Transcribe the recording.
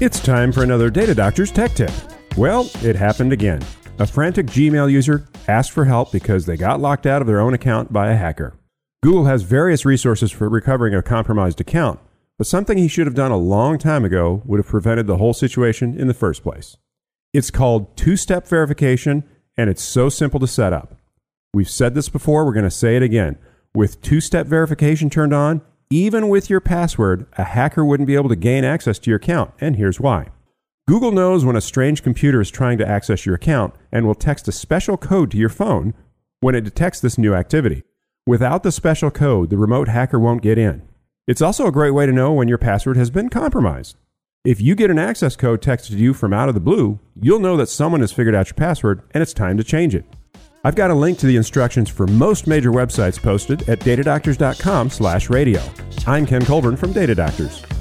It's time for another Data Doctor's Tech Tip. Well, it happened again. A frantic Gmail user asked for help because they got locked out of their own account by a hacker. Google has various resources for recovering a compromised account, but something he should have done a long time ago would have prevented the whole situation in the first place. It's called two-step verification, and it's so simple to set up. We've said this before, we're going to say it again. With two-step verification turned on, even with your password, a hacker wouldn't be able to gain access to your account, and here's why. Google knows when a strange computer is trying to access your account and will text a special code to your phone when it detects this new activity. Without the special code, the remote hacker won't get in. It's also a great way to know when your password has been compromised. If you get an access code texted to you from out of the blue, you'll know that someone has figured out your password and it's time to change it. I've got a link to the instructions for most major websites posted at datadoctors.com/radio. I'm Ken Colburn from Data Doctors.